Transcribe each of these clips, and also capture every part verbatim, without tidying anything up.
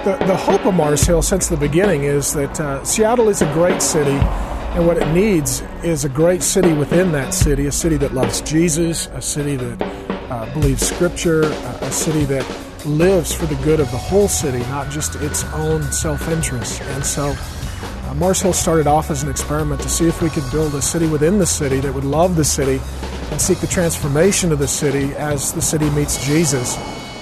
The, the hope of Mars Hill since the beginning is that uh, Seattle is a great city, and what it needs is a great city within that city, a city that loves Jesus, a city that uh, believes Scripture, uh, a city that lives for the good of the whole city, not just its own self-interest. And so uh, Mars Hill started off as an experiment to see if we could build a city within the city that would love the city and seek the transformation of the city as the city meets Jesus.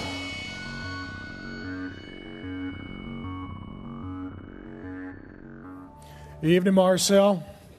Good evening, Mars Hill.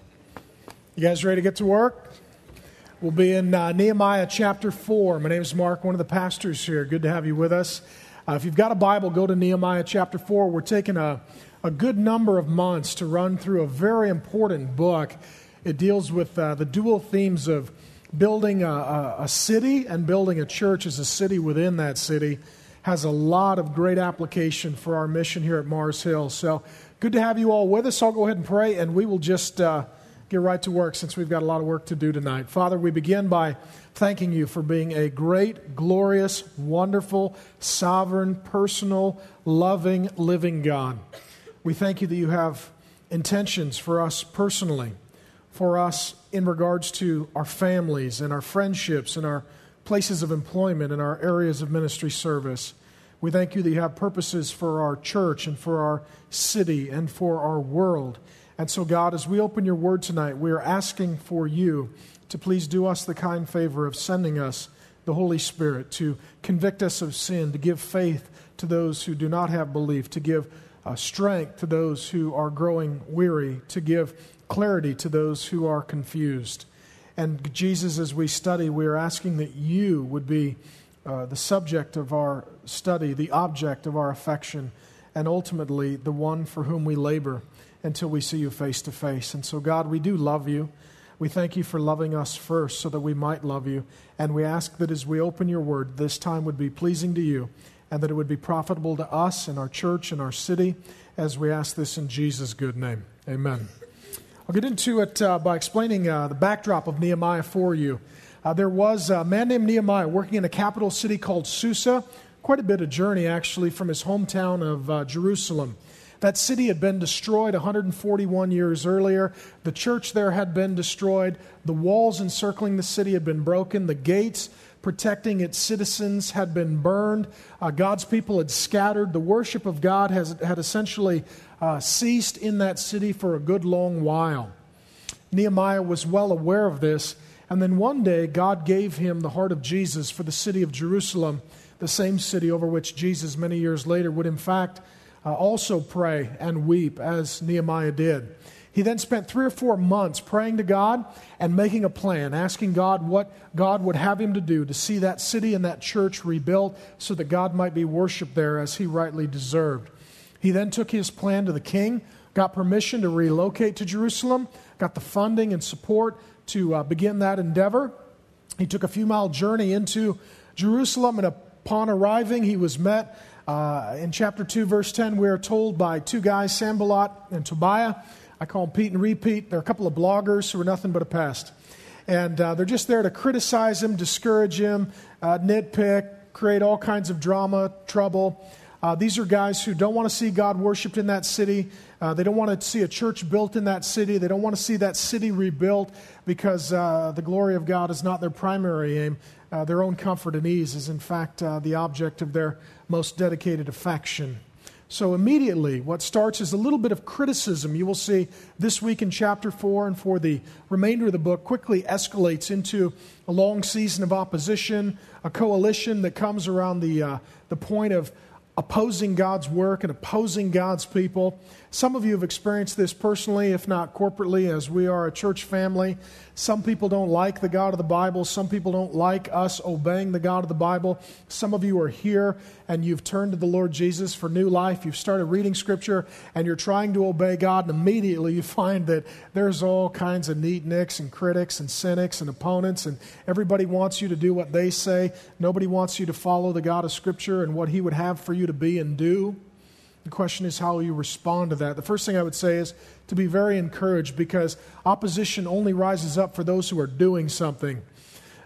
You guys ready to get to work? We'll be in uh, Nehemiah chapter four. My name is Mark, one of the pastors here. Good to have you with us. Uh, if you've got a Bible, go to Nehemiah chapter four. We're taking a, a good number of months to run through a very important book. It deals with uh, the dual themes of building a, a, a city and building a church as a city within that city. Has a lot of great application for our mission here at Mars Hill. So good to have you all with us. I'll go ahead and pray, and we will just uh, get right to work since we've got a lot of work to do tonight. Father, we begin by thanking you for being a great, glorious, wonderful, sovereign, personal, loving, living God. We thank you that you have intentions for us personally, for us in regards to our families and our friendships and our places of employment and our areas of ministry service. We thank you that you have purposes for our church and for our city and for our world. And so, God, as we open your word tonight, we are asking for you to please do us the kind favor of sending us the Holy Spirit to convict us of sin, to give faith to those who do not have belief, to give uh, strength to those who are growing weary, to give clarity to those who are confused. And Jesus, as we study, we are asking that you would be uh, the subject of our study, the object of our affection, and ultimately the one for whom we labor until we see you face to face. And so, God, we do love you. We thank you for loving us first so that we might love you. And we ask that as we open your word, this time would be pleasing to you and that it would be profitable to us and our church and our city, as we ask this in Jesus' good name. Amen. I'll get into it uh, by explaining uh, the backdrop of Nehemiah for you. Uh, there was a man named Nehemiah working in a capital city called Susa, quite a bit of journey actually from his hometown of uh, Jerusalem. That city had been destroyed one hundred forty-one years earlier. The church there had been destroyed. The walls encircling the city had been broken. The gates protecting its citizens had been burned. Uh, God's people had scattered. The worship of God has, had essentially uh, ceased in that city for a good long while. Nehemiah was well aware of this. And then one day, God gave him the heart of Jesus for the city of Jerusalem, the same city over which Jesus many years later would in fact uh, also pray and weep as Nehemiah did. He then spent three or four months praying to God and making a plan, asking God what God would have him to do to see that city and that church rebuilt so that God might be worshiped there as he rightly deserved. He then took his plan to the king, got permission to relocate to Jerusalem, got the funding and support to uh, begin that endeavor. He took a few mile journey into Jerusalem, and upon arriving, he was met uh, in chapter two, verse ten, we are told by two guys, Sanballat and Tobiah. I call them Pete and Repeat. They're a couple of bloggers who are nothing but a pest. And uh, they're just there to criticize him, discourage him, uh, nitpick, create all kinds of drama, trouble. Uh, these are guys who don't want to see God worshipped in that city. Uh, they don't want to see a church built in that city. They don't want to see that city rebuilt because uh, the glory of God is not their primary aim. Uh, their own comfort and ease is, in fact, uh, the object of their most dedicated affection. So immediately, what starts is a little bit of criticism you will see this week in chapter four and for the remainder of the book quickly escalates into a long season of opposition, a coalition that comes around the uh, the point of opposing God's work and opposing God's people. Some of you have experienced this personally, if not corporately, as we are a church family. Some people don't like the God of the Bible. Some people don't like us obeying the God of the Bible. Some of you are here and you've turned to the Lord Jesus for new life. You've started reading Scripture and you're trying to obey God, and immediately you find that there's all kinds of neatnicks and critics and cynics and opponents, and everybody wants you to do what they say. Nobody wants you to follow the God of Scripture and what He would have for you to be and do. The question is how you respond to that. The first thing I would say is to be very encouraged, because opposition only rises up for those who are doing something. Uh,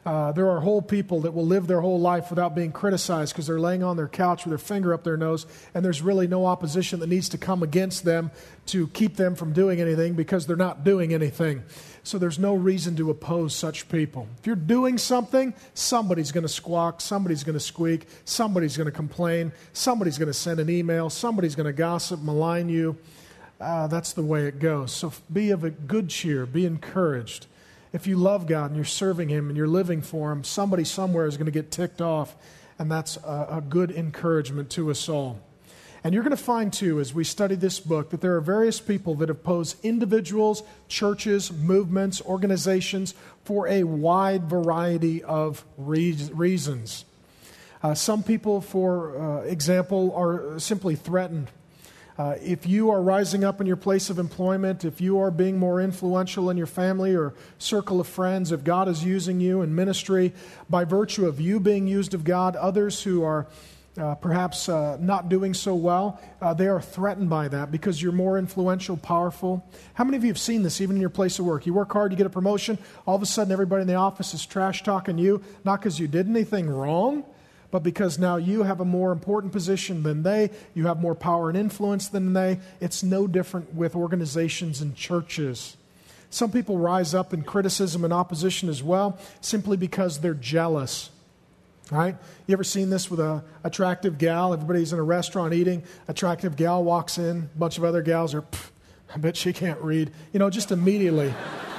Uh, there are whole people that will live their whole life without being criticized because they're laying on their couch with their finger up their nose, and there's really no opposition that needs to come against them to keep them from doing anything because they're not doing anything. So there's no reason to oppose such people. If you're doing something, somebody's going to squawk, somebody's going to squeak, somebody's going to complain, somebody's going to send an email, somebody's going to gossip, malign you. Uh, that's the way it goes. So be of a good cheer, be encouraged. If you love God and you're serving Him and you're living for Him, somebody somewhere is going to get ticked off, and that's a, a good encouragement to us all. And you're going to find, too, as we study this book, that there are various people that oppose individuals, churches, movements, organizations for a wide variety of re- reasons. Uh, some people, for uh, example, are simply threatened. Uh, if you are rising up in your place of employment, if you are being more influential in your family or circle of friends, if God is using you in ministry, by virtue of you being used of God, others who are uh, perhaps uh, not doing so well, uh, they are threatened by that because you're more influential, powerful. How many of you have seen this even in your place of work? You work hard, you get a promotion, all of a sudden everybody in the office is trash-talking you, not because you did anything wrong, but because now you have a more important position than they, you have more power and influence than they. It's no different with organizations and churches. Some people rise up in criticism and opposition as well, simply because they're jealous. Right? You ever seen this with a attractive gal? Everybody's in a restaurant eating. Attractive gal walks in. A bunch of other gals are, I bet she can't read. You know, just immediately.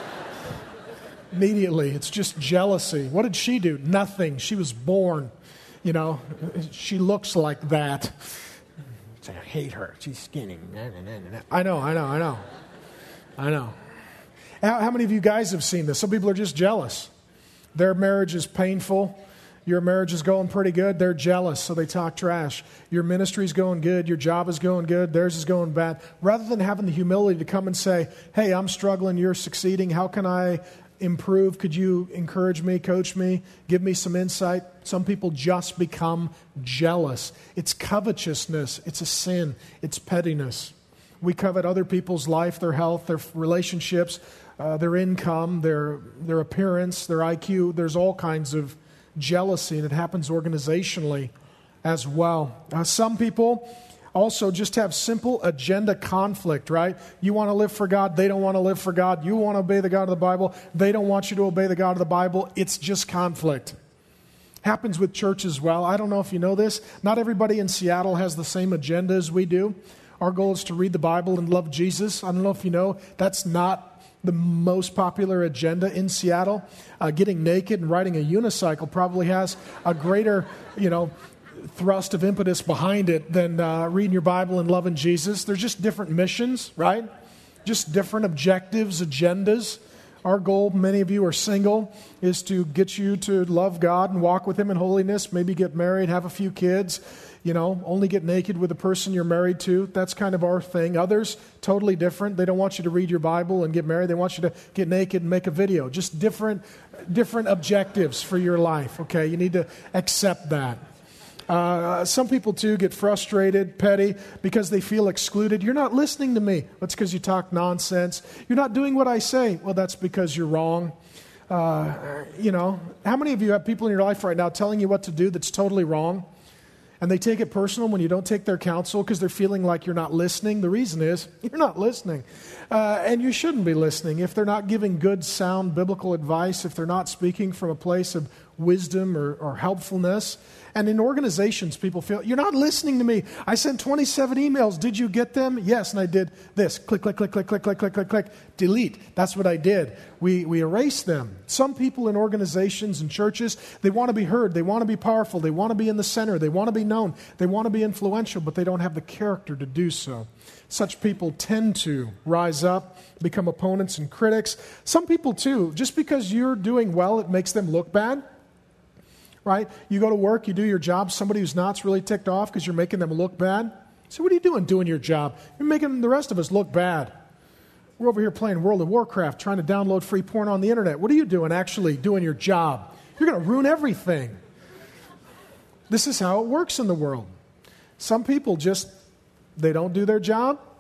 immediately. It's just jealousy. What did she do? Nothing. She was born. You know, she looks like that. I hate her. She's skinny. I know, I know, I know. I know. How, how many of you guys have seen this? Some people are just jealous. Their marriage is painful. Your marriage is going pretty good. They're jealous, so they talk trash. Your ministry's going good. Your job is going good. Theirs is going bad. Rather than having the humility to come and say, hey, I'm struggling. You're succeeding. How can I improve? Could you encourage me, coach me, give me some insight? Some people just become jealous. It's covetousness. It's a sin. It's pettiness. We covet other people's life, their health, their relationships, uh, their income, their their appearance, their I Q. There's all kinds of jealousy, and it happens organizationally as well. Uh, some people also just have simple agenda conflict, right? You want to live for God, they don't want to live for God. You want to obey the God of the Bible, they don't want you to obey the God of the Bible. It's just conflict. Happens with church as well. I don't know if you know this. Not everybody in Seattle has the same agenda as we do. Our goal is to read the Bible and love Jesus. I don't know if you know, that's not the most popular agenda in Seattle. Uh, getting naked and riding a unicycle probably has a greater, you know, thrust of impetus behind it than uh, reading your Bible and loving Jesus. There's just different missions, right? Just different objectives, agendas. Our goal, many of you are single, is to get you to love God and walk with Him in holiness, maybe get married, have a few kids, you know, only get naked with the person you're married to. That's kind of our thing. Others, totally different. They don't want you to read your Bible and get married. They want you to get naked and make a video. Just different, different objectives for your life, okay? You need to accept that. Uh, some people, too, get frustrated, petty, because they feel excluded. You're not listening to me. That's because you talk nonsense. You're not doing what I say. Well, that's because you're wrong. Uh, you know, how many of you have people in your life right now telling you what to do that's totally wrong? And they take it personal when you don't take their counsel because they're feeling like you're not listening. The reason is you're not listening. Uh, and you shouldn't be listening. If they're not giving good, sound biblical advice, if they're not speaking from a place of wisdom or, or helpfulness. And in organizations, people feel, you're not listening to me. I sent twenty-seven emails. Did you get them? Yes, and I did this. Click, click, click, click, click, click, click, click, click. Delete. That's what I did. We we erase them. Some people in organizations and churches, they want to be heard. They want to be powerful. They want to be in the center. They want to be known. They want to be influential, but they don't have the character to do so. Such people tend to rise up, become opponents and critics. Some people, too, just because you're doing well, it makes them look bad. Right? You go to work, you do your job, somebody who's not's really ticked off because you're making them look bad. So what are you doing doing your job? You're making the rest of us look bad. We're over here playing World of Warcraft, trying to download free porn on the internet. What are you doing actually doing your job? You're going to ruin everything. This is how it works in the world. Some people just, they don't do their job,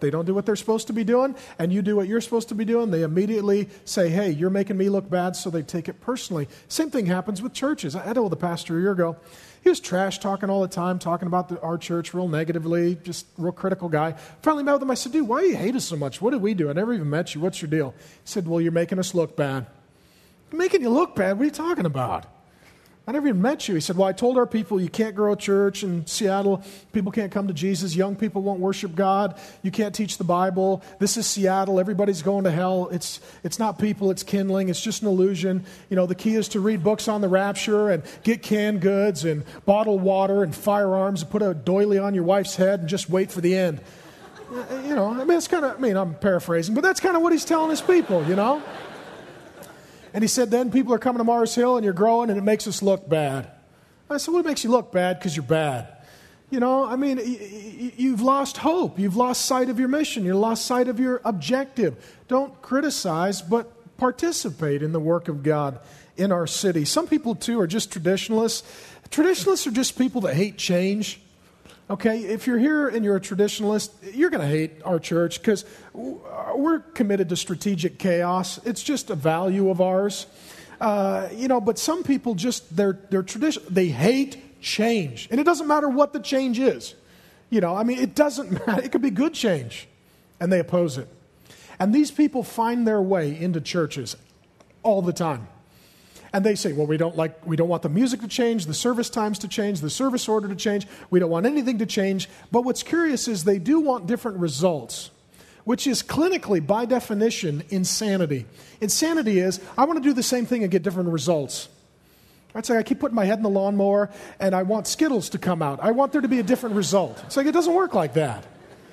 they don't do what they're supposed to be doing, and you do what you're supposed to be doing, they immediately say, hey, you're making me look bad, so they take it personally. Same thing happens with churches. I told the pastor a year ago, he was trash talking all the time, talking about the, our church real negatively, just real critical guy. Finally met with him, I said, dude, why do you hate us so much? What did we do? I never even met you. What's your deal? He said, well, you're making us look bad. I'm making you look bad? What are you talking about? I never even met you. He said, well, I told our people you can't grow a church in Seattle. People can't come to Jesus. Young people won't worship God. You can't teach the Bible. This is Seattle. Everybody's going to hell. It's it's not people. It's kindling. It's just an illusion. You know, the key is to read books on the rapture and get canned goods and bottled water and firearms and put a doily on your wife's head and just wait for the end. You know, I mean, it's kind of, I mean, I'm paraphrasing, but that's kind of what he's telling his people, you know. And he said, then people are coming to Mars Hill and you're growing and it makes us look bad. I said, what makes you look bad? Because you're bad. You know, I mean, you've lost hope. You've lost sight of your mission. You've lost sight of your objective. Don't criticize, but participate in the work of God in our city. Some people, too, are just traditionalists. Traditionalists are just people that hate change. Okay, if you're here and you're a traditionalist, you're going to hate our church because we're committed to strategic chaos. It's just a value of ours. Uh, you know, but some people just, they're, they're tradition, they hate change. And it doesn't matter what the change is. You know, I mean, it doesn't matter. It could be good change. And they oppose it. And these people find their way into churches all the time. And they say, well, we don't like, we don't want the music to change, the service times to change, the service order to change. We don't want anything to change. But what's curious is they do want different results, which is clinically, by definition, insanity. Insanity is, I want to do the same thing and get different results. It's like I keep putting my head in the lawnmower and I want Skittles to come out. I want there to be a different result. It's like it doesn't work like that.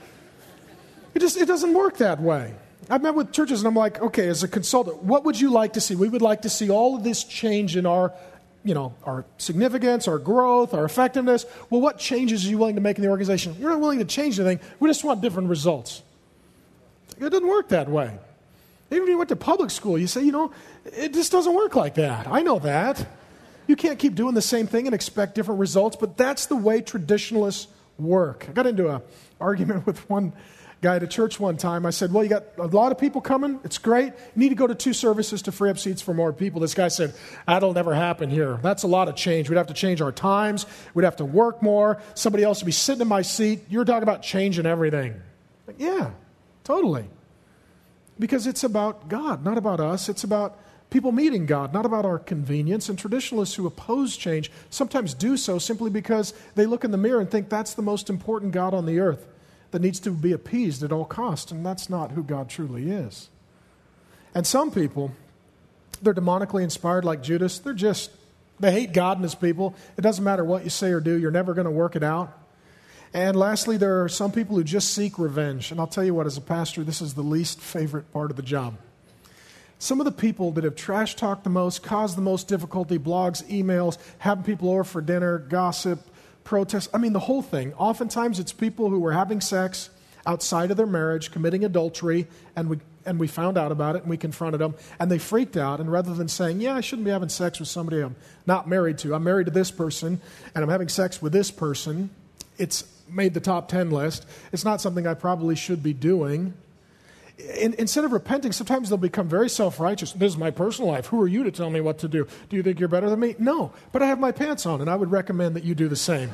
It just, it doesn't work that way. I've met with churches and I'm like, okay, as a consultant, what would you like to see? We would like to see all of this change in our, you know, our significance, our growth, our effectiveness. Well, what changes are you willing to make in the organization? We're not willing to change anything. We just want different results. It doesn't work that way. Even if you went to public school, you say, you know, it just doesn't work like that. I know that. You can't keep doing the same thing and expect different results, but that's the way traditionalists work. I got into an argument with one guy at a church one time. I said, well, you got a lot of people coming. It's great. You need to go to two services to free up seats for more people. This guy said, that'll never happen here. That's a lot of change. We'd have to change our times. We'd have to work more. Somebody else would be sitting in my seat. You're talking about changing everything. Like, yeah, totally. Because it's about God, not about us. It's about people meeting God, not about our convenience. And traditionalists who oppose change sometimes do so simply because they look in the mirror and think that's the most important God on the earth that needs to be appeased at all costs, and that's not who God truly is. And some people, they're demonically inspired like Judas. They're just, they hate God and his people. It doesn't matter what you say or do. You're never going to work it out. And lastly, there are some people who just seek revenge. And I'll tell you what, as a pastor, this is the least favorite part of the job. Some of the people that have trash talked the most, caused the most difficulty, blogs, emails, having people over for dinner, gossip, protests, I mean, the whole thing. Oftentimes, it's people who were having sex outside of their marriage, committing adultery, and we and we found out about it, and we confronted them, and they freaked out, and rather than saying, yeah, I shouldn't be having sex with somebody I'm not married to, I'm married to this person, and I'm having sex with this person, it's made the top ten list, it's not something I probably should be doing. In, instead of repenting, sometimes they'll become very self-righteous. This is my personal life. Who are you to tell me what to do? Do you think you're better than me? No, but I have my pants on, and I would recommend that you do the same.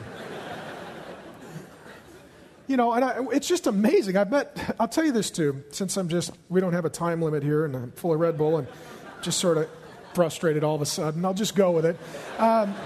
You know, and I, it's just amazing. I've met, I'll tell you this too, since I'm just, we don't have a time limit here, and I'm full of Red Bull, and just sort of frustrated all of a sudden. I'll just go with it. Um,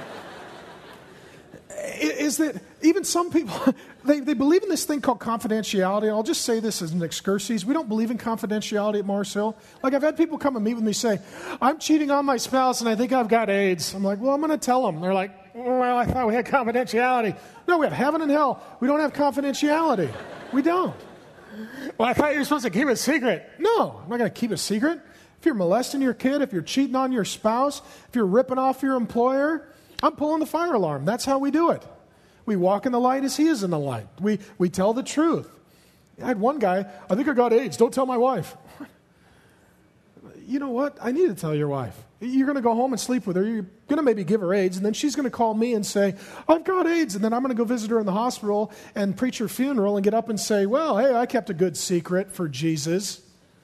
is that even some people, they, they believe in this thing called confidentiality. I'll just say this as an excursus. We don't believe in confidentiality at Mars Hill. Like, I've had people come and meet with me say, I'm cheating on my spouse and I think I've got AIDS. I'm like, well, I'm going to tell them. They're like, well, I thought we had confidentiality. No, we have heaven and hell. We don't have confidentiality. We don't. Well, I thought you were supposed to keep it secret. No, I'm not going to keep it secret. If you're molesting your kid, if you're cheating on your spouse, if you're ripping off your employer, I'm pulling the fire alarm. That's how we do it. We walk in the light as he is in the light. We we tell the truth. I had one guy, I think I got AIDS. Don't tell my wife. you know what? I need to tell your wife. You're going to go home and sleep with her. You're going to maybe give her AIDS, and then she's going to call me and say, I've got AIDS. And then I'm going to go visit her in the hospital and preach her funeral and get up and say, well, hey, I kept a good secret for Jesus.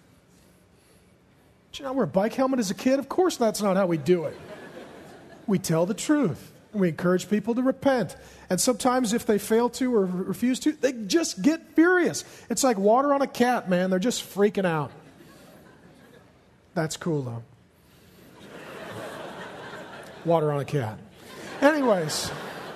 Did you not wear a bike helmet as a kid? Of course that's not how we do it. We tell the truth. We encourage people to repent. And sometimes if they fail to or refuse to, they just get furious. It's like water on a cat, man. They're just freaking out. That's cool, though. Water on a cat. Anyways,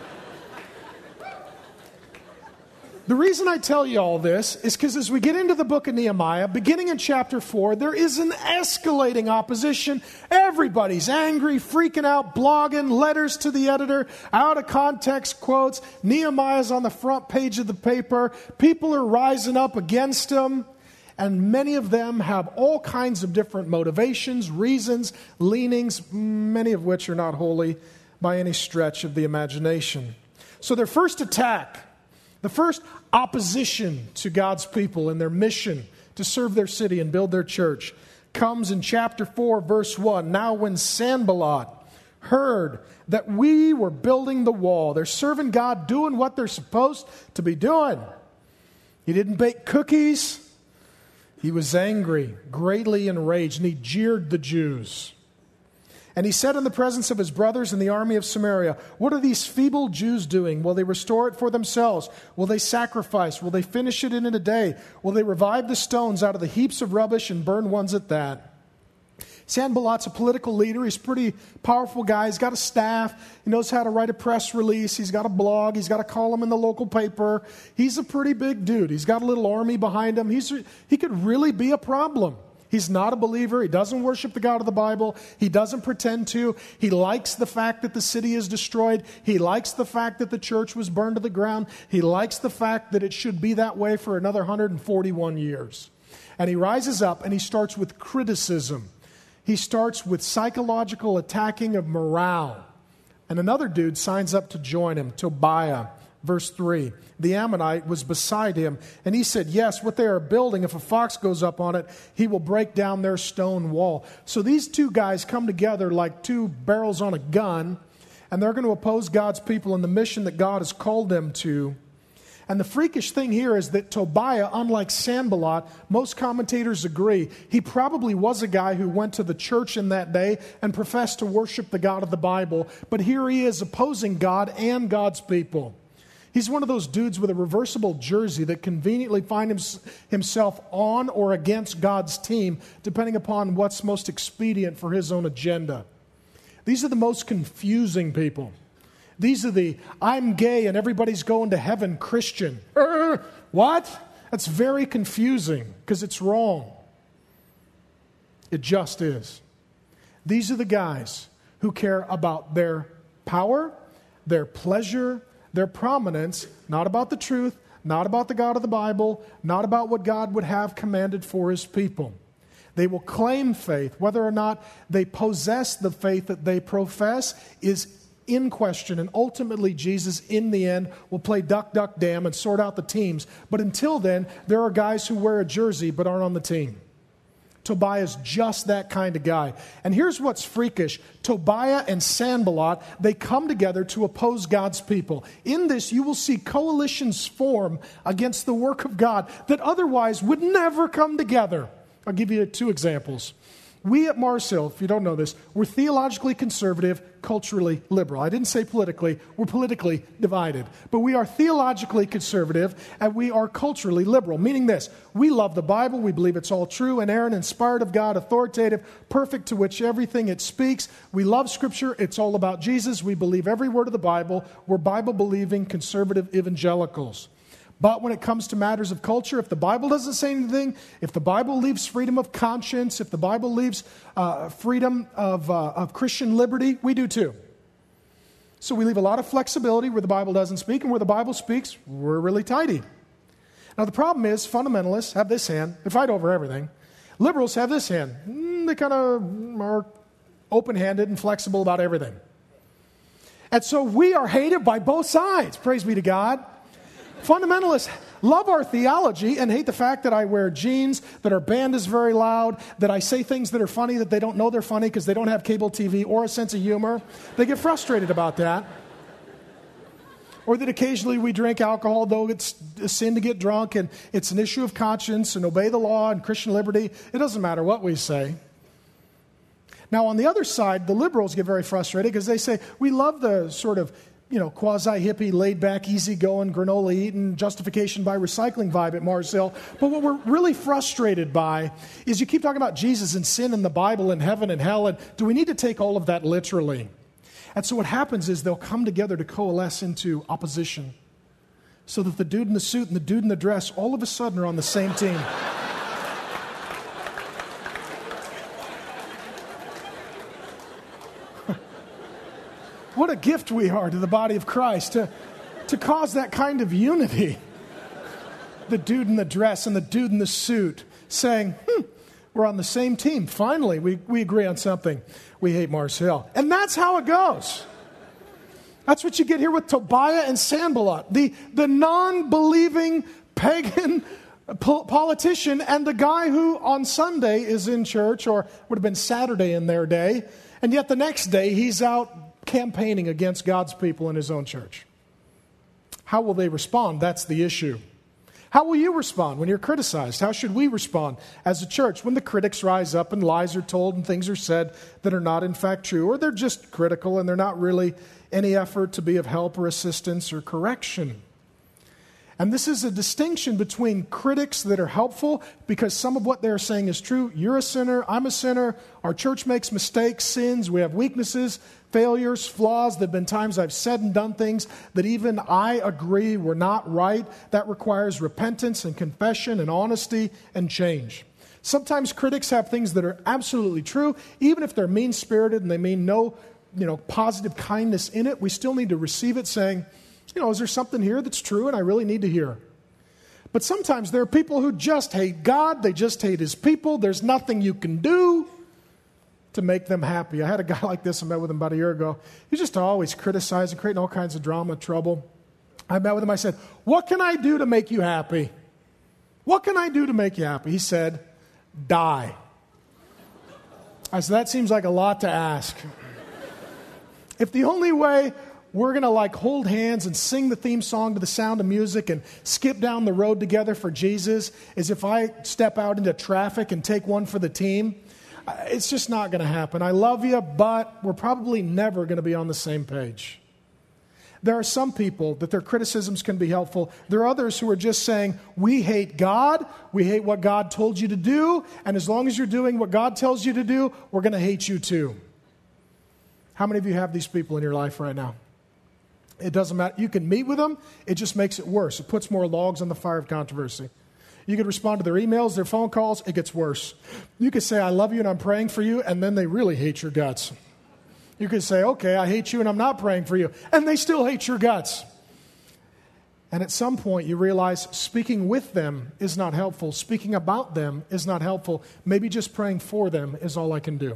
the reason I tell you all this is because as we get into the book of Nehemiah, beginning in chapter four, there is an escalating opposition. Everybody's angry, freaking out, blogging, letters to the editor, out of context quotes. Nehemiah's on the front page of the paper. People are rising up against him. And many of them have all kinds of different motivations, reasons, leanings, many of which are not wholly by any stretch of the imagination. So their first attack, the first opposition to God's people and their mission to serve their city and build their church, comes in chapter four, verse one. Now when Sanballat heard that we were building the wall, they're serving God, doing what they're supposed to be doing. He didn't bake cookies. He was angry, greatly enraged, and he jeered the Jews. And he said in the presence of his brothers in the army of Samaria, what are these feeble Jews doing? Will they restore it for themselves? Will they sacrifice? Will they finish it in a day? Will they revive the stones out of the heaps of rubbish and burn ones at that? Sanballat's a political leader. He's a pretty powerful guy. He's got a staff. He knows how to write a press release. He's got a blog. He's got a column in the local paper. He's a pretty big dude. He's got a little army behind him. He's, he could really be a problem. He's not a believer. He doesn't worship the God of the Bible. He doesn't pretend to. He likes the fact that the city is destroyed. He likes the fact that the church was burned to the ground. He likes the fact that it should be that way for another one hundred forty-one years. And he rises up and he starts with criticism. He starts with psychological attacking of morale. And another dude signs up to join him, Tobiah. Verse three, the Ammonite was beside him, and he said, yes, what they are building, if a fox goes up on it, he will break down their stone wall. So these two guys come together like two barrels on a gun, and they're going to oppose God's people and the mission that God has called them to. And the freakish thing here is that Tobiah, unlike Sanballat, most commentators agree, he probably was a guy who went to the church in that day and professed to worship the God of the Bible. But here he is opposing God and God's people. He's one of those dudes with a reversible jersey that conveniently finds himself on or against God's team, depending upon what's most expedient for his own agenda. These are the most confusing people. These are the, I'm gay and everybody's going to heaven Christian. Uh, what? That's very confusing because it's wrong. It just is. These are the guys who care about their power, their pleasure, their prominence, not about the truth, not about the God of the Bible, not about what God would have commanded for his people. They will claim faith. Whether or not they possess the faith that they profess is in question, and ultimately Jesus, in the end, will play duck, duck, damn and sort out the teams. But until then, there are guys who wear a jersey but aren't on the team. Tobiah is just that kind of guy. And here's what's freakish. Tobiah and Sanballat, they come together to oppose God's people. In this, you will see coalitions form against the work of God that otherwise would never come together. I'll give you two examples. We at Mars Hill, if you don't know this, we're theologically conservative, culturally liberal. I didn't say politically. We're politically divided. But we are theologically conservative and we are culturally liberal, meaning this. We love the Bible. We believe it's all true, inerrant, inspired of God, authoritative, perfect, to which everything it speaks. We love Scripture. It's all about Jesus. We believe every word of the Bible. We're Bible-believing conservative evangelicals. But when it comes to matters of culture, if the Bible doesn't say anything, if the Bible leaves freedom of conscience, if the Bible leaves uh, freedom of, uh, of Christian liberty, we do too. So we leave a lot of flexibility where the Bible doesn't speak, and where the Bible speaks, we're really tighty. Now the problem is, fundamentalists have this hand. They fight over everything. Liberals have this hand. Mm, they kind of are open-handed and flexible about everything. And so we are hated by both sides, praise be to God. Fundamentalists love our theology and hate the fact that I wear jeans, that our band is very loud, that I say things that are funny that they don't know they're funny because they don't have cable T V or a sense of humor. They get frustrated about that. Or that occasionally we drink alcohol, though it's a sin to get drunk and it's an issue of conscience and obey the law and Christian liberty. It doesn't matter what we say. Now, on the other side, the liberals get very frustrated because they say, we love the sort of, you know, quasi-hippie, laid-back, easy-going, granola-eating, justification by recycling vibe at Mars Hill. But what we're really frustrated by is you keep talking about Jesus and sin and the Bible and heaven and hell, and do we need to take all of that literally? And so what happens is they'll come together to coalesce into opposition so that the dude in the suit and the dude in the dress all of a sudden are on the same team. What a gift we are to the body of Christ to, to cause that kind of unity. The dude in the dress and the dude in the suit saying, hmm, we're on the same team. Finally, we, we agree on something. We hate Mars Hill. And that's how it goes. That's what you get here with Tobiah and Sanballat, the, the non-believing pagan po- politician and the guy who on Sunday is in church, or would have been Saturday in their day, and yet the next day he's out campaigning against God's people in his own church. How will they respond? That's the issue. How will you respond when you're criticized? How should we respond as a church when the critics rise up and lies are told and things are said that are not in fact true, or they're just critical and they're not really any effort to be of help or assistance or correction? And this is a distinction between critics that are helpful because some of what they're saying is true. You're a sinner, I'm a sinner, our church makes mistakes, sins, we have weaknesses, failures, flaws. There have been times I've said and done things that even I agree were not right. That requires repentance and confession and honesty and change. Sometimes critics have things that are absolutely true, even if they're mean-spirited and they mean no, you know, positive kindness in it. We still need to receive it saying, you know, is there something here that's true and I really need to hear? But sometimes there are people who just hate God. They just hate his people. There's nothing you can do to make them happy. I had a guy like this. I met with him about a year ago. He's just always criticizing, creating all kinds of drama, trouble. I met with him. I said, what can I do to make you happy? What can I do to make you happy? He said, die. I said, that seems like a lot to ask. If the only way we're going to like hold hands and sing the theme song to the sound of music and skip down the road together for Jesus is if I step out into traffic and take one for the team, it's just not going to happen. I love you, but we're probably never going to be on the same page. There are some people that their criticisms can be helpful. There are others who are just saying, we hate God, we hate what God told you to do, and as long as you're doing what God tells you to do, we're going to hate you too. How many of you have these people in your life right now? It doesn't matter. You can meet with them. It just makes it worse. It puts more logs on the fire of controversy. You could respond to their emails, their phone calls. It gets worse. You could say, I love you and I'm praying for you, and then they really hate your guts. You could say, okay, I hate you and I'm not praying for you, and they still hate your guts. And at some point you realize speaking with them is not helpful. Speaking about them is not helpful. Maybe just praying for them is all I can do.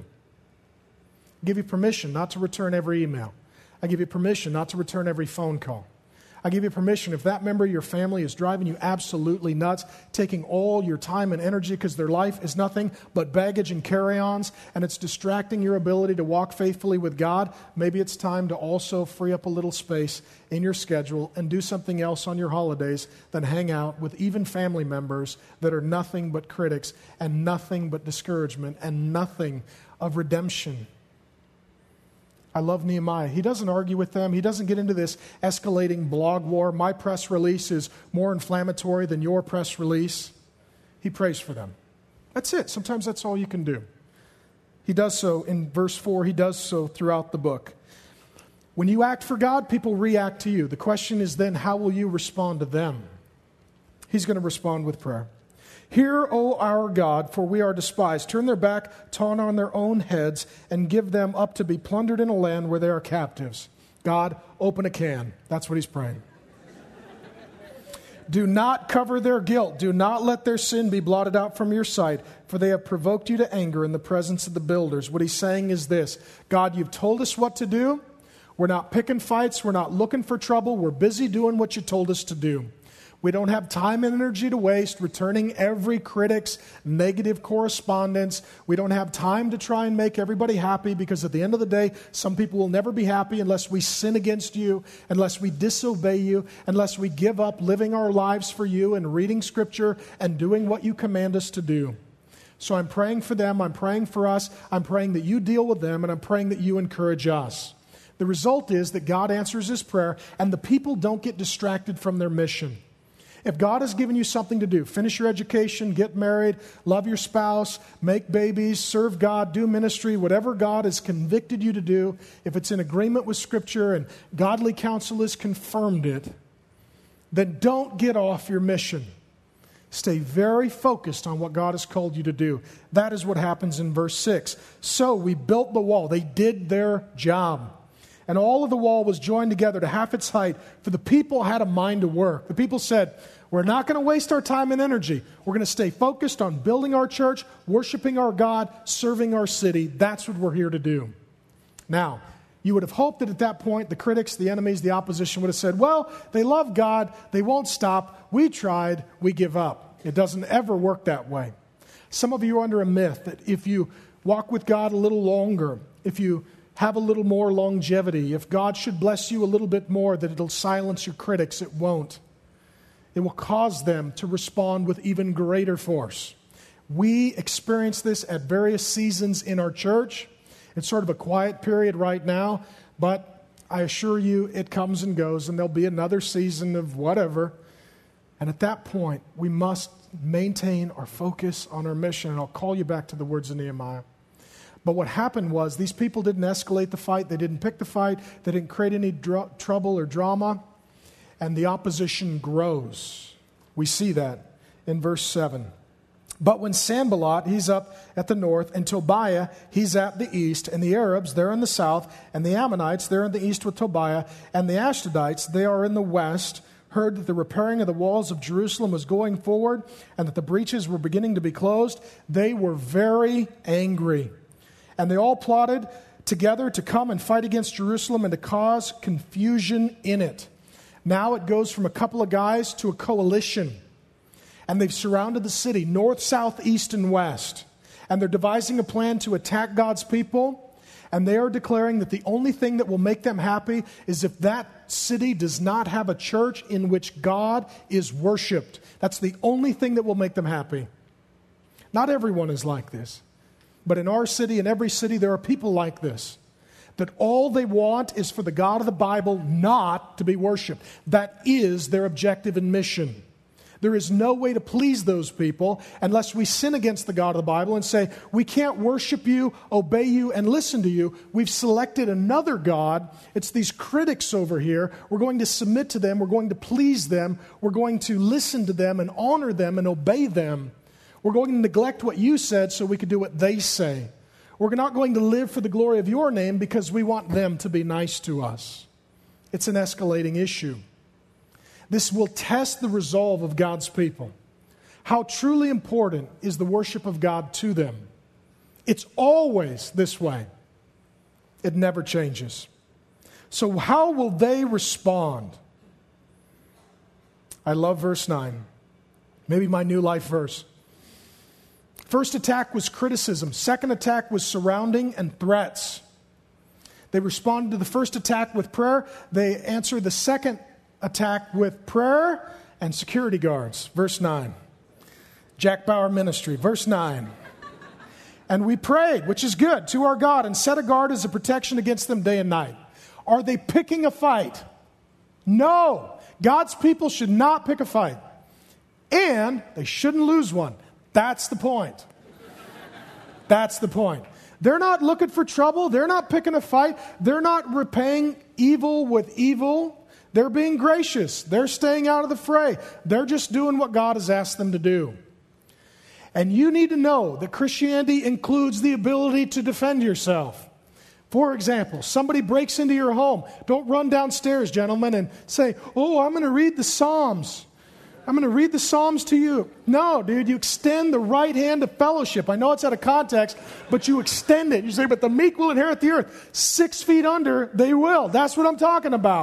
I give you permission not to return every email. I give you permission not to return every phone call. I give you permission if that member of your family is driving you absolutely nuts, taking all your time and energy because their life is nothing but baggage and carry-ons, and it's distracting your ability to walk faithfully with God, maybe it's time to also free up a little space in your schedule and do something else on your holidays than hang out with even family members that are nothing but critics and nothing but discouragement and nothing of redemption. I love Nehemiah. He doesn't argue with them. He doesn't get into this escalating blog war. My press release is more inflammatory than your press release. He prays for them. That's it. Sometimes that's all you can do. He does so in verse four. He does so throughout the book. When you act for God, people react to you. The question is then, how will you respond to them? He's going to respond with prayer. Hear, O our God, for we are despised. Turn their back, taunt on their own heads, and give them up to be plundered in a land where they are captives. God, open a can. That's what he's praying. Do not cover their guilt. Do not let their sin be blotted out from your sight, for they have provoked you to anger in the presence of the builders. What he's saying is this: God, you've told us what to do. We're not picking fights. We're not looking for trouble. We're busy doing what you told us to do. We don't have time and energy to waste returning every critic's negative correspondence. We don't have time to try and make everybody happy, because at the end of the day, some people will never be happy unless we sin against you, unless we disobey you, unless we give up living our lives for you and reading Scripture and doing what you command us to do. So I'm praying for them. I'm praying for us. I'm praying that you deal with them, and I'm praying that you encourage us. The result is that God answers His prayer, and the people don't get distracted from their mission. If God has given you something to do, finish your education, get married, love your spouse, make babies, serve God, do ministry, whatever God has convicted you to do, if it's in agreement with Scripture and godly counsel has confirmed it, then don't get off your mission. Stay very focused on what God has called you to do. That is what happens in verse six. So we built the wall. They did their job. And all of the wall was joined together to half its height, for the people had a mind to work. The people said, we're not going to waste our time and energy. We're going to stay focused on building our church, worshiping our God, serving our city. That's what we're here to do. Now, you would have hoped that at that point, the critics, the enemies, the opposition would have said, well, they love God. They won't stop. We tried. We give up. It doesn't ever work that way. Some of you are under a myth that if you walk with God a little longer, if you have a little more longevity, if God should bless you a little bit more, that it'll silence your critics. It won't. It will cause them to respond with even greater force. We experience this at various seasons in our church. It's sort of a quiet period right now, but I assure you it comes and goes, and there'll be another season of whatever. And at that point, we must maintain our focus on our mission. And I'll call you back to the words of Nehemiah. But what happened was these people didn't escalate the fight. They didn't pick the fight. They didn't create any dr- trouble or drama. And the opposition grows. We see that in verse seven. But when Sanballat, he's up at the north, and Tobiah, he's at the east, and the Arabs, they're in the south, and the Ammonites, they're in the east with Tobiah, and the Ashdodites, they are in the west, heard that the repairing of the walls of Jerusalem was going forward, and that the breaches were beginning to be closed, they were very angry. And they all plotted together to come and fight against Jerusalem and to cause confusion in it. Now it goes from a couple of guys to a coalition. And they've surrounded the city, north, south, east, and west. And they're devising a plan to attack God's people. And they are declaring that the only thing that will make them happy is if that city does not have a church in which God is worshiped. That's the only thing that will make them happy. Not everyone is like this. But in our city, in every city, there are people like this. That all they want is for the God of the Bible not to be worshiped. That is their objective and mission. There is no way to please those people unless we sin against the God of the Bible and say, we can't worship you, obey you, and listen to you. We've selected another God. It's these critics over here. We're going to submit to them. We're going to please them. We're going to listen to them and honor them and obey them. We're going to neglect what you said so we can do what they say. We're not going to live for the glory of your name because we want them to be nice to us. It's an escalating issue. This will test the resolve of God's people. How truly important is the worship of God to them? It's always this way. It never changes. So how will they respond? I love verse nine. Maybe my new life verse. First attack was criticism. Second attack was surrounding and threats. They responded to the first attack with prayer. They answered the second attack with prayer and security guards. Verse nine. Jack Bauer Ministry. Verse nine. And we prayed, which is good, to our God and set a guard as a protection against them day and night. Are they picking a fight? No. God's people should not pick a fight. And they shouldn't lose one. That's the point. That's the point. They're not looking for trouble. They're not picking a fight. They're not repaying evil with evil. They're being gracious. They're staying out of the fray. They're just doing what God has asked them to do. And you need to know that Christianity includes the ability to defend yourself. For example, somebody breaks into your home. Don't run downstairs, gentlemen, and say, oh, I'm going to read the Psalms. I'm going to read the Psalms to you. No, dude, you extend the right hand of fellowship. I know it's out of context, but you extend it. You say, but the meek will inherit the earth. Six feet under, they will. That's what I'm talking about.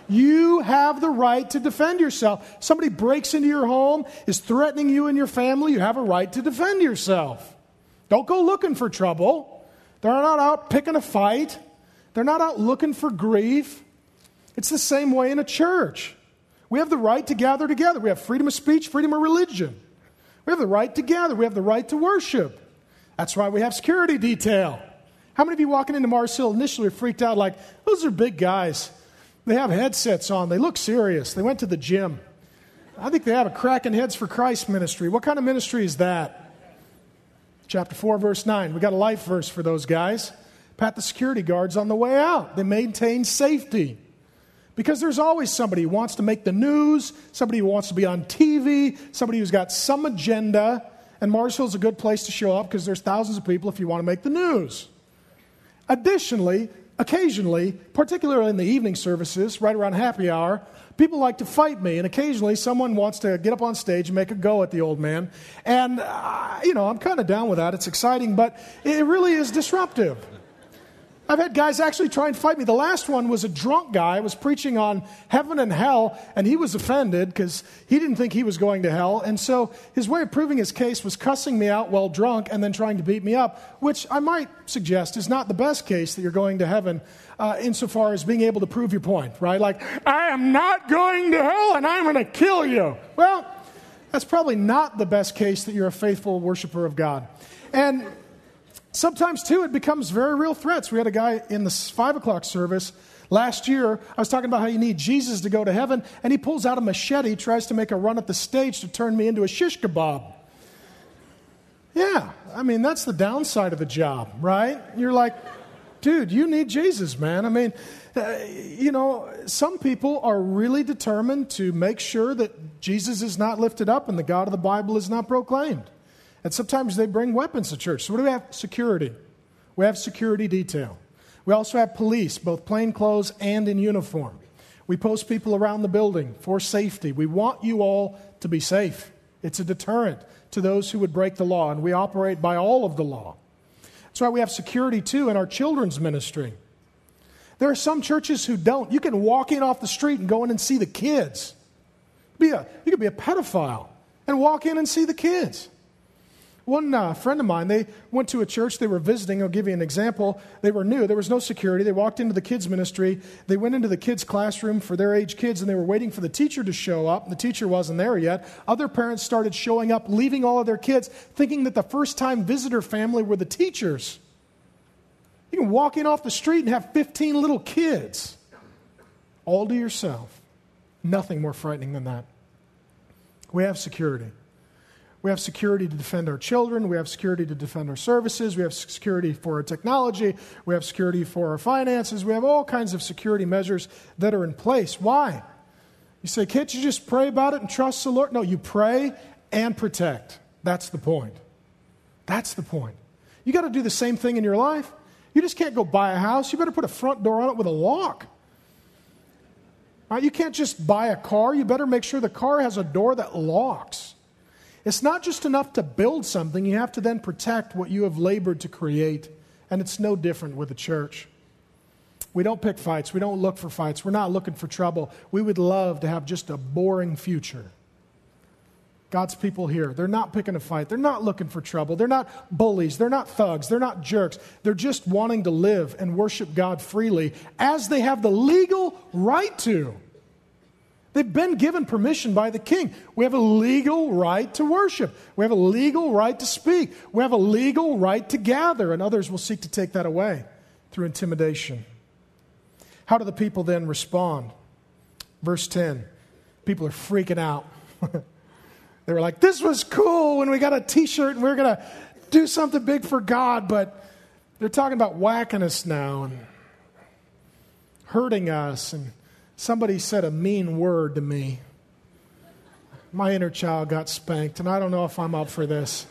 You have the right to defend yourself. Somebody breaks into your home, is threatening you and your family, you have a right to defend yourself. Don't go looking for trouble. They're not out picking a fight. They're not out looking for grief. It's the same way in a church. We have the right to gather together. We have freedom of speech, freedom of religion. We have the right to gather. We have the right to worship. That's why we have security detail. How many of you walking into Mars Hill initially are freaked out like, those are big guys. They have headsets on. They look serious. They went to the gym. I think they have a Cracking Heads for Christ ministry. What kind of ministry is that? Chapter four, verse nine. We got a life verse for those guys. Pat the security guards on the way out. They maintain safety. Because there's always somebody who wants to make the news, somebody who wants to be on T V, somebody who's got some agenda. And Mars Hill's a good place to show up because there's thousands of people if you want to make the news. Additionally, occasionally, particularly in the evening services, right around happy hour, people like to fight me. And occasionally someone wants to get up on stage and make a go at the old man. And, uh, you know, I'm kind of down with that. It's exciting, but it really is disruptive. I've had guys actually try and fight me. The last one was a drunk guy. I was preaching on heaven and hell, and he was offended because he didn't think he was going to hell. And so his way of proving his case was cussing me out while drunk and then trying to beat me up, which I might suggest is not the best case that you're going to heaven uh, insofar as being able to prove your point, right? Like, I am not going to hell, and I'm going to kill you. Well, that's probably not the best case that you're a faithful worshiper of God. And sometimes, too, it becomes very real threats. We had a guy in the five o'clock service last year. I was talking about how you need Jesus to go to heaven, and he pulls out a machete, tries to make a run at the stage to turn me into a shish kebab. Yeah, I mean, that's the downside of the job, right? You're like, dude, you need Jesus, man. I mean, uh, you know, some people are really determined to make sure that Jesus is not lifted up and the God of the Bible is not proclaimed. And sometimes they bring weapons to church. So what do we have? Security. We have security detail. We also have police, both plain clothes and in uniform. We post people around the building for safety. We want you all to be safe. It's a deterrent to those who would break the law, and we operate by all of the law. That's why we have security, too, in our children's ministry. There are some churches who don't. You can walk in off the street and go in and see the kids. Be a, you could be a pedophile and walk in and see the kids. One uh, friend of mine, they went to a church they were visiting. I'll give you an example. They were new. There was no security. They walked into the kids' ministry. They went into the kids' classroom for their age kids, and they were waiting for the teacher to show up. The teacher wasn't there yet. Other parents started showing up, leaving all of their kids, thinking that the first-time visitor family were the teachers. You can walk in off the street and have fifteen little kids all to yourself. Nothing more frightening than that. We have security. We have security to defend our children. We have security to defend our services. We have security for our technology. We have security for our finances. We have all kinds of security measures that are in place. Why? You say, can't you just pray about it and trust the Lord? No, you pray and protect. That's the point. That's the point. You got to do the same thing in your life. You just can't go buy a house. You better put a front door on it with a lock. Right? You can't just buy a car. You better make sure the car has a door that locks. It's not just enough to build something. You have to then protect what you have labored to create. And it's no different with the church. We don't pick fights. We don't look for fights. We're not looking for trouble. We would love to have just a boring future. God's people here, they're not picking a fight. They're not looking for trouble. They're not bullies. They're not thugs. They're not jerks. They're just wanting to live and worship God freely as they have the legal right to. They've been given permission by the king. We have a legal right to worship. We have a legal right to speak. We have a legal right to gather, and others will seek to take that away through intimidation. How do the people then respond? Verse ten, people are freaking out. They were like, this was cool when we got a t-shirt and we were going to do something big for God, but they're talking about whacking us now and hurting us, and somebody said a mean word to me. My inner child got spanked, and I don't know if I'm up for this.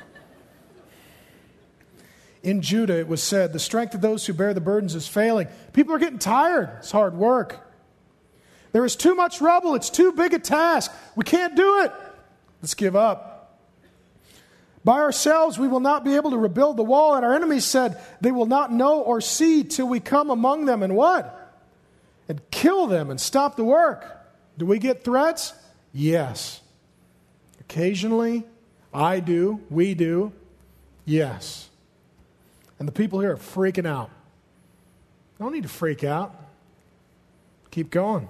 In Judah, it was said, the strength of those who bear the burdens is failing. People are getting tired. It's hard work. There is too much rubble. It's too big a task. We can't do it. Let's give up. By ourselves, we will not be able to rebuild the wall. And our enemies said, they will not know or see till we come among them. And what? and kill them and stop the work. Do we get threats? Yes. Occasionally, I do, we do, yes. And the people here are freaking out. Don't need to freak out. Keep going.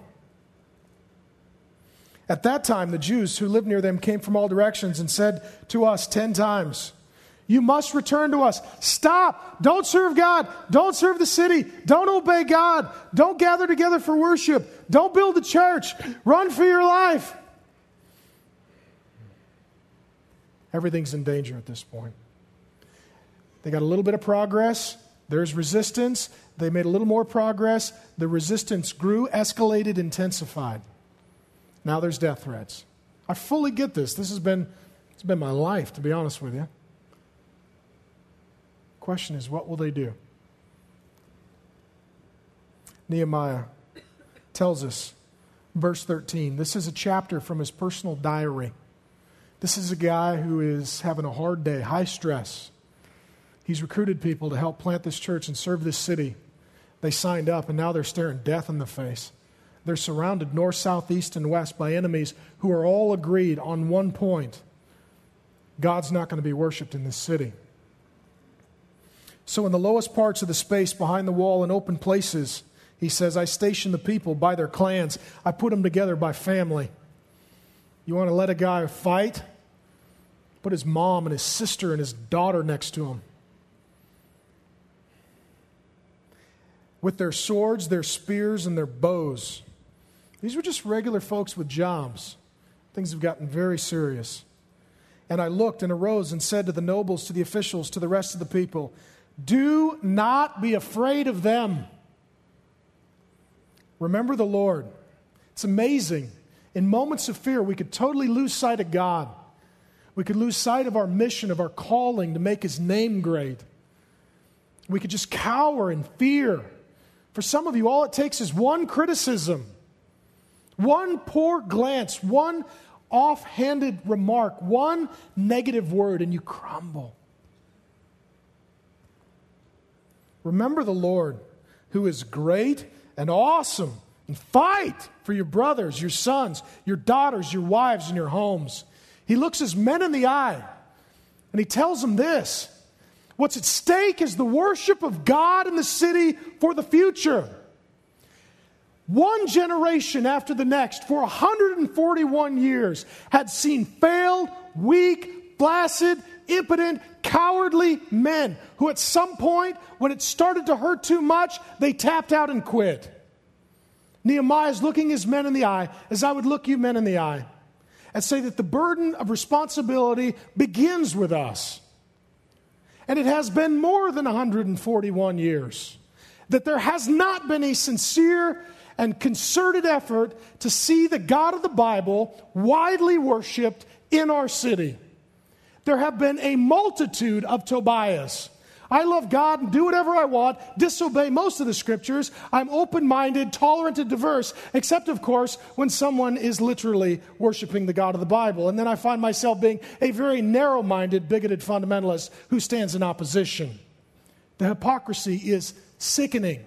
At that time, the Jews who lived near them came from all directions and said to us ten times, "You must return to us. Stop. Don't serve God. Don't serve the city. Don't obey God. Don't gather together for worship. Don't build a church. Run for your life." Everything's in danger at this point. They got a little bit of progress. There's resistance. They made a little more progress. The resistance grew, escalated, intensified. Now there's death threats. I fully get this. This has been, it's been my life, to be honest with you. Question is, what will they do? Nehemiah tells us, verse thirteen, this is a chapter from his personal diary. This is a guy who is having a hard day, high stress. He's recruited people to help plant this church and serve this city. They signed up, and now they're staring death in the face. They're surrounded north, south, east, and west by enemies who are all agreed on one point. God's not going to be worshipped in this city. So in the lowest parts of the space behind the wall and open places, he says, I station the people by their clans. I put them together by family. You want to let a guy fight? Put his mom and his sister and his daughter next to him. With their swords, their spears, and their bows. These were just regular folks with jobs. Things have gotten very serious. And I looked and arose and said to the nobles, to the officials, to the rest of the people, do not be afraid of them. Remember the Lord. It's amazing. In moments of fear, we could totally lose sight of God. We could lose sight of our mission, of our calling to make His name great. We could just cower in fear. For some of you, all it takes is one criticism, one poor glance, one offhanded remark, one negative word, and you crumble. Remember the Lord, who is great and awesome, and fight for your brothers, your sons, your daughters, your wives, and your homes. He looks His men in the eye, and He tells them this. What's at stake is the worship of God in the city for the future. One generation after the next, for one hundred forty-one years, had seen failed, weak, flaccid, impotent, cowardly men who at some point, when it started to hurt too much, they tapped out and quit. Nehemiah is looking his men in the eye, as I would look you men in the eye, and say that the burden of responsibility begins with us. And it has been more than one hundred forty-one years that there has not been a sincere and concerted effort to see the God of the Bible widely worshiped in our city. There have been a multitude of Tobiahs. I love God and do whatever I want, disobey most of the scriptures. I'm open-minded, tolerant, and diverse, except, of course, when someone is literally worshiping the God of the Bible. And then I find myself being a very narrow-minded, bigoted fundamentalist who stands in opposition. The hypocrisy is sickening.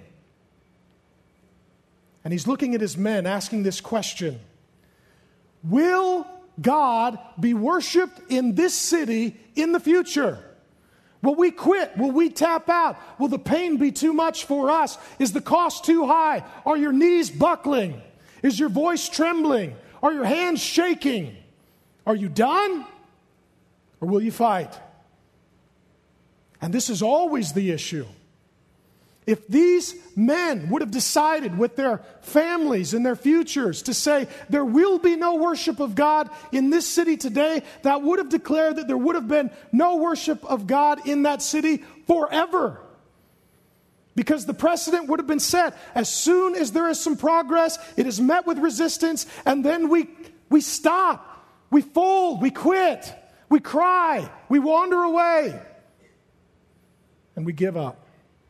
And he's looking at his men, asking this question. Will God be worshiped in this city in the future? Will we quit? Will we tap out? Will the pain be too much for us? Is the cost too high? Are your knees buckling? Is your voice trembling? Are your hands shaking? Are you done? Or will you fight? And this is always the issue. If these men would have decided with their families and their futures to say there will be no worship of God in this city today, that would have declared that there would have been no worship of God in that city forever. Because the precedent would have been set. As soon as there is some progress, it is met with resistance, and then we, we stop. We fold. We quit. We cry. We wander away. And we give up.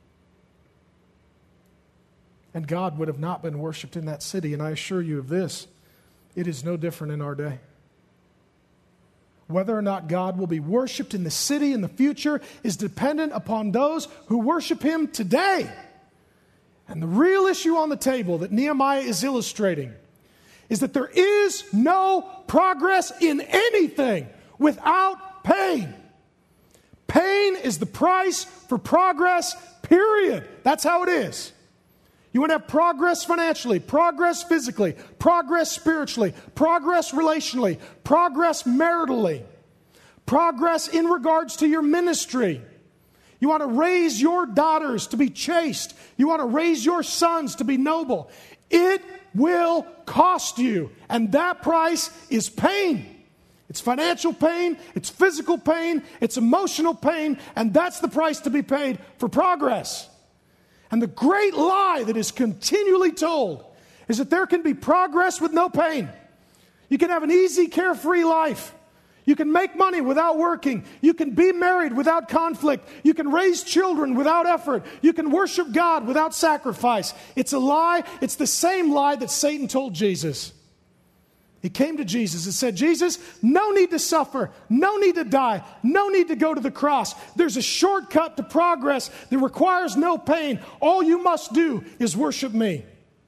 And God would have not been worshipped in that city. And I assure you of this, it is no different in our day. Whether or not God will be worshipped in the city in the future is dependent upon those who worship Him today. And the real issue on the table that Nehemiah is illustrating is that there is no progress in anything without pain. Pain is the price for progress, period. That's how it is. You want to have progress financially, progress physically, progress spiritually, progress relationally, progress maritally, progress in regards to your ministry. You want to raise your daughters to be chaste. You want to raise your sons to be noble. It will cost you, and that price is pain. It's financial pain, it's physical pain, it's emotional pain, and that's the price to be paid for progress. And the great lie that is continually told is that there can be progress with no pain. You can have an easy, carefree life. You can make money without working. You can be married without conflict. You can raise children without effort. You can worship God without sacrifice. It's a lie. It's the same lie that Satan told Jesus. He came to Jesus and said, Jesus, no need to suffer, no need to die, no need to go to the cross. There's a shortcut to progress that requires no pain. All you must do is worship me.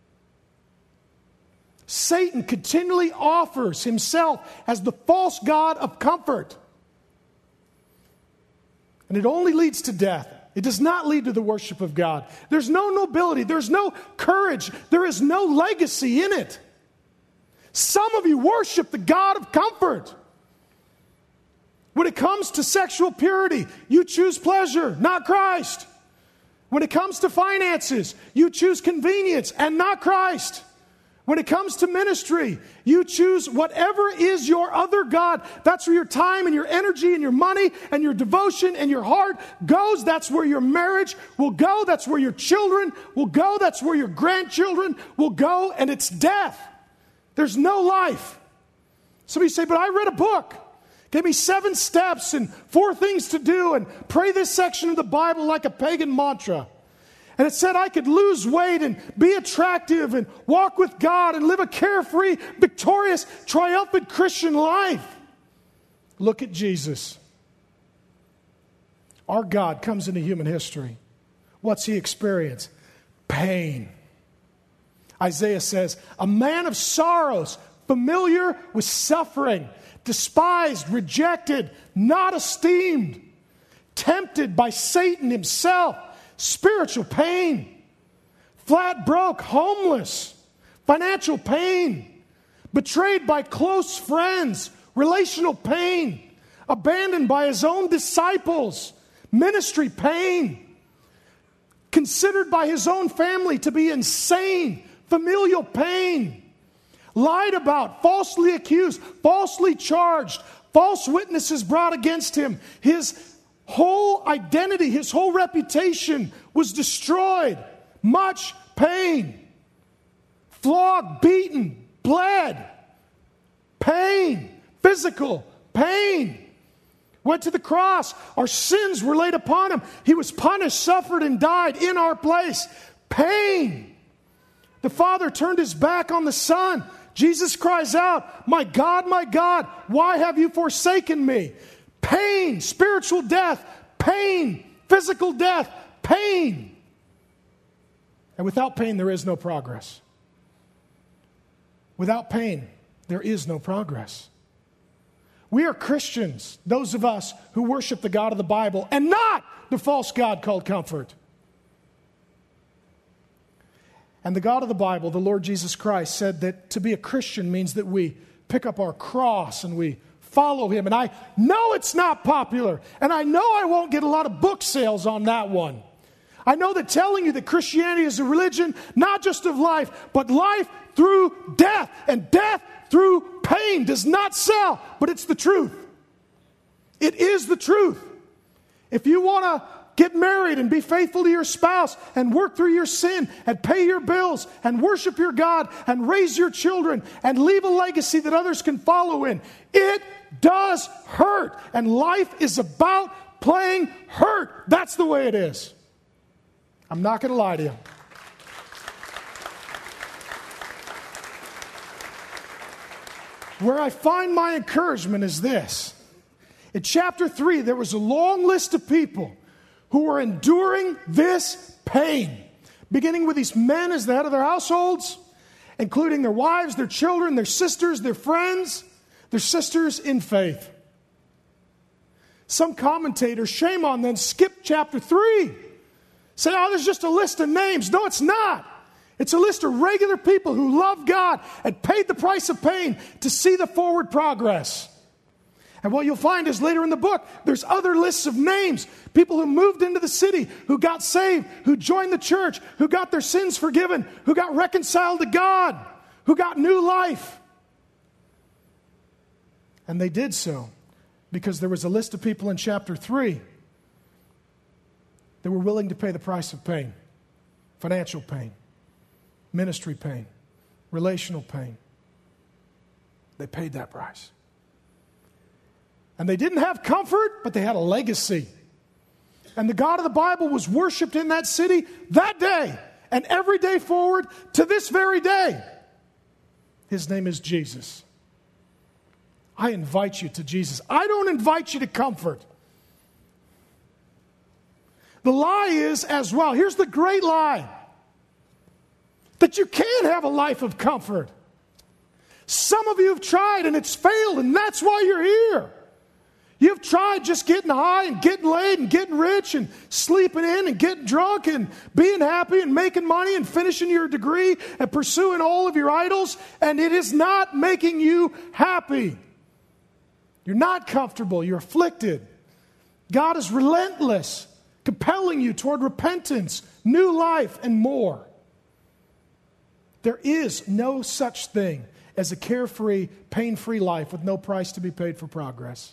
Satan continually offers himself as the false god of comfort. And it only leads to death. It does not lead to the worship of God. There's no nobility, there's no courage, there is no legacy in it. Some of you worship the God of comfort. When it comes to sexual purity, you choose pleasure, not Christ. When it comes to finances, you choose convenience and not Christ. When it comes to ministry, you choose whatever is your other God. That's where your time and your energy and your money and your devotion and your heart goes. That's where your marriage will go. That's where your children will go. That's where your grandchildren will go. And it's death. There's no life. Some of you say, but I read a book. Gave me seven steps and four things to do and pray this section of the Bible like a pagan mantra. And it said I could lose weight and be attractive and walk with God and live a carefree, victorious, triumphant Christian life. Look at Jesus. Our God comes into human history. What's he experienced? Pain. Isaiah says, a man of sorrows, familiar with suffering, despised, rejected, not esteemed, tempted by Satan himself, spiritual pain, flat broke, homeless, financial pain, betrayed by close friends, relational pain, abandoned by his own disciples, ministry pain, considered by his own family to be insane, familial pain, lied about, falsely accused, falsely charged, false witnesses brought against him. His whole identity, his whole reputation was destroyed. Much pain. Flogged, beaten, bled. Pain. Physical pain. Went to the cross. Our sins were laid upon him. He was punished, suffered, and died in our place. Pain. The Father turned his back on the Son. Jesus cries out, my God, my God, why have you forsaken me? Pain, spiritual death, pain, physical death, pain. And without pain, there is no progress. Without pain, there is no progress. We are Christians, those of us who worship the God of the Bible and not the false god called comfort. And the God of the Bible, the Lord Jesus Christ, said that to be a Christian means that we pick up our cross and we follow him. And I know it's not popular, and I know I won't get a lot of book sales on that one. I know that telling you that Christianity is a religion, not just of life, but life through death, and death through pain does not sell, but it's the truth. It is the truth. If you want to get married and be faithful to your spouse and work through your sin and pay your bills and worship your God and raise your children and leave a legacy that others can follow in, it does hurt. And life is about playing hurt. That's the way it is. I'm not going to lie to you. Where I find my encouragement is this. In chapter three, there was a long list of people who were enduring this pain. beginning with these men as the head of their households, including their wives, their children, their sisters, their friends, their sisters in faith. Some commentators, shame on them, skip chapter three. Say, oh, there's just a list of names. No, it's not. It's a list of regular people who love God and paid the price of pain to see the forward progress. And what you'll find is later in the book, there's other lists of names. People who moved into the city, who got saved, who joined the church, who got their sins forgiven, who got reconciled to God, who got new life. And they did so because there was a list of people in chapter three that were willing to pay the price of pain. Financial pain, ministry pain, relational pain. They paid that price. And they didn't have comfort, but they had a legacy. And the God of the Bible was worshiped in that city that day and every day forward to this very day. His name is Jesus. I invite you to Jesus. I don't invite you to comfort. The lie is as well. Here's the great lie. That you can't have a life of comfort. Some of you have tried and it's failed, and that's why you're here. You've tried just getting high and getting laid and getting rich and sleeping in and getting drunk and being happy and making money and finishing your degree and pursuing all of your idols, and it is not making you happy. You're not comfortable. You're afflicted. God is relentless, compelling you toward repentance, new life, and more. There is no such thing as a carefree, pain-free life with no price to be paid for progress.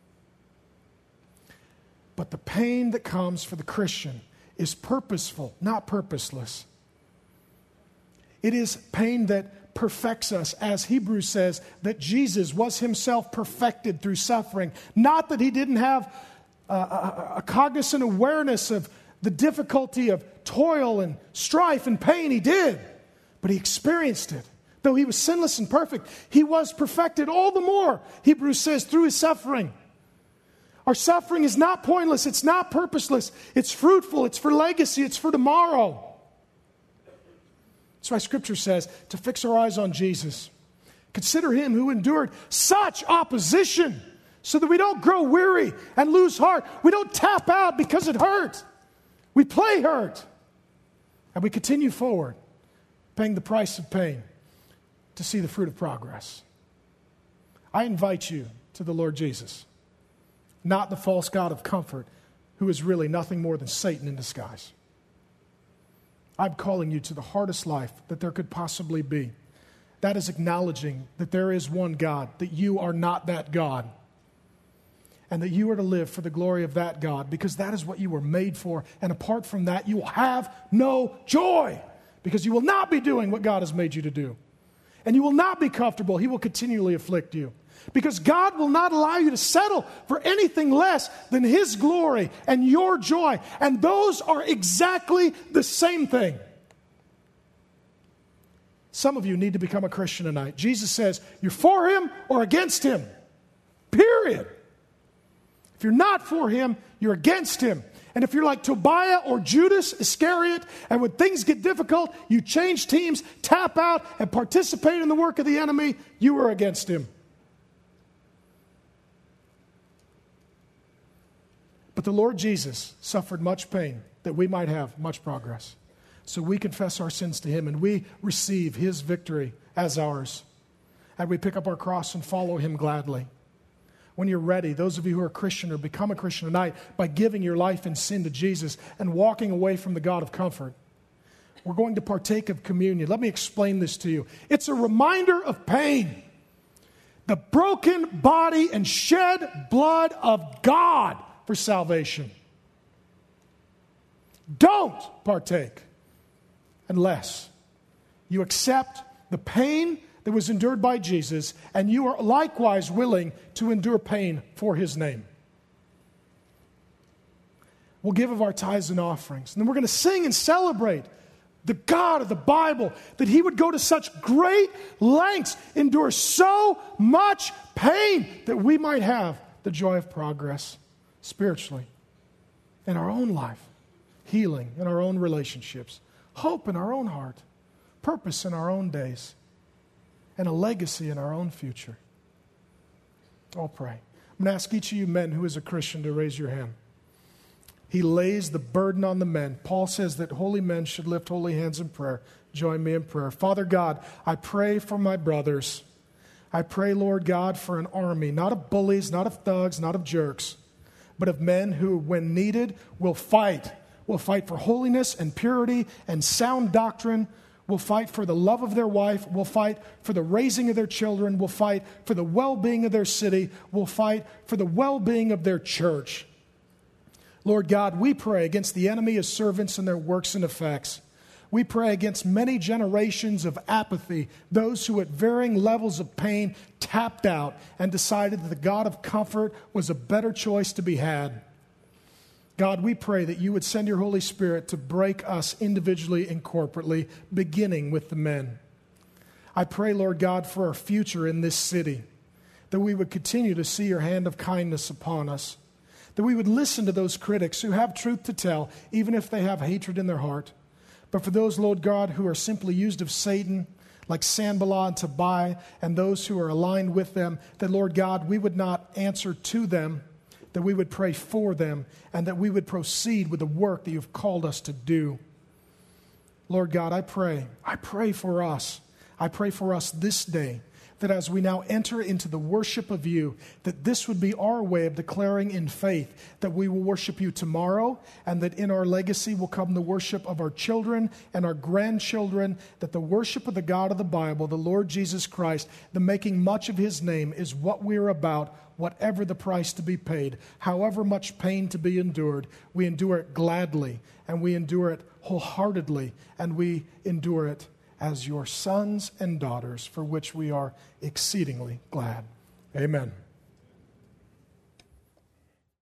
But the pain that comes for the Christian is purposeful, not purposeless. It is pain that perfects us, as Hebrews says, that Jesus was himself perfected through suffering. Not that he didn't have a, a, a cognizant awareness of the difficulty of toil and strife and pain. He did, but he experienced it. Though he was sinless and perfect, he was perfected all the more, Hebrews says, through his suffering. Our suffering is not pointless. It's not purposeless. It's fruitful. It's for legacy. It's for tomorrow. That's why Scripture says to fix our eyes on Jesus. Consider him who endured such opposition so that we don't grow weary and lose heart. We don't tap out because it hurt. We play hurt. And we continue forward, paying the price of pain to see the fruit of progress. I invite you to the Lord Jesus, not the false god of comfort, who is really nothing more than Satan in disguise. I'm calling you to the hardest life that there could possibly be. That is acknowledging that there is one God, that you are not that God, and that you are to live for the glory of that God, because that is what you were made for. And apart from that, you will have no joy, because you will not be doing what God has made you to do. And you will not be comfortable. He will continually afflict you. Because God will not allow you to settle for anything less than his glory and your joy. And those are exactly the same thing. Some of you need to become a Christian tonight. Jesus says, you're for him or against him. Period. If you're not for him, you're against him. And if you're like Tobiah or Judas Iscariot, and when things get difficult, you change teams, tap out, and participate in the work of the enemy, you are against him. But the Lord Jesus suffered much pain that we might have much progress. So we confess our sins to him and we receive his victory as ours. And we pick up our cross and follow him gladly. When you're ready, those of you who are Christian or become a Christian tonight by giving your life in sin to Jesus and walking away from the God of comfort, we're going to partake of communion. Let me explain this to you. It's a reminder of pain. The broken body and shed blood of God for salvation. Don't partake unless you accept the pain that was endured by Jesus, and you are likewise willing to endure pain for his name. We'll give of our tithes and offerings, and then we're going to sing and celebrate the God of the Bible, that he would go to such great lengths, endure so much pain, that we might have the joy of progress spiritually in our own life, healing in our own relationships. hope in our own heart, purpose in our own days, and a legacy in our own future. I'll pray. I'm going to ask each of you men who is a Christian to raise your hand. He lays the burden on the men. Paul says that holy men should lift holy hands in prayer. Join me in prayer. Father God, I pray for my brothers. I pray, Lord God, for an army, not of bullies, not of thugs, not of jerks, but of men who, when needed, will fight. Will fight for holiness and purity and sound doctrine. Will fight for the love of their wife. Will fight for the raising of their children. Will fight for the well-being of their city. Will fight for the well-being of their church. Lord God, we pray against the enemy as servants and their works and effects. We pray against many generations of apathy, those who at varying levels of pain tapped out and decided that the God of comfort was a better choice to be had. God, we pray that you would send your Holy Spirit to break us individually and corporately, beginning with the men. I pray, Lord God, for our future in this city, that we would continue to see your hand of kindness upon us, that we would listen to those critics who have truth to tell, even if they have hatred in their heart. But for those, Lord God, who are simply used of Satan, like Sanballat and Tobiah, and those who are aligned with them, that, Lord God, we would not answer to them, that we would pray for them, and that we would proceed with the work that you've called us to do. Lord God, I pray, I pray for us. I pray for us this day, that as we now enter into the worship of you, that this would be our way of declaring in faith that we will worship you tomorrow, and that in our legacy will come the worship of our children and our grandchildren, that the worship of the God of the Bible, the Lord Jesus Christ, the making much of his name is what we are about, whatever the price to be paid, however much pain to be endured. We endure it gladly, and we endure it wholeheartedly, and we endure it as your sons and daughters, for which we are exceedingly glad. Amen.